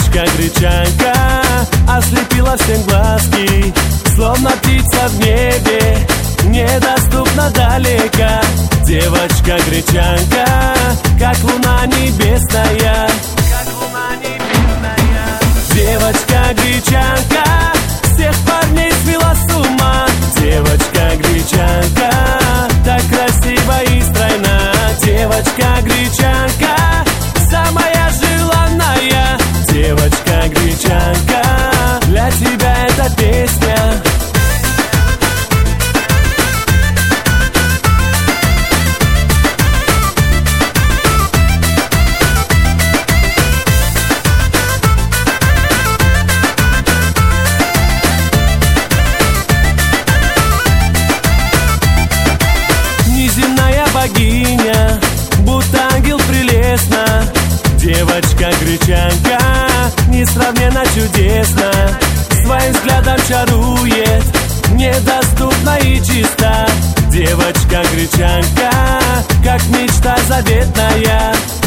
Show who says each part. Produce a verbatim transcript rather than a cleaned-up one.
Speaker 1: Девочка-гречанка ослепила всем глазки, словно птица в небе, недоступна далеко. Девочка-гречанка, как луна небесная, как луна небесная. Девочка-гречанка всех парней свела с ума. Девочка-гречанка так красива и стройна. Девочка-гречанка самая желанная. Девочка-гречанка, для тебя эта песня. Неземная богиня, будто ангел прелестна. Девочка-гречанка несравненно чудесна. Своим взглядом чарует, недоступна и чиста. Девочка-гречанка, как мечта заветная.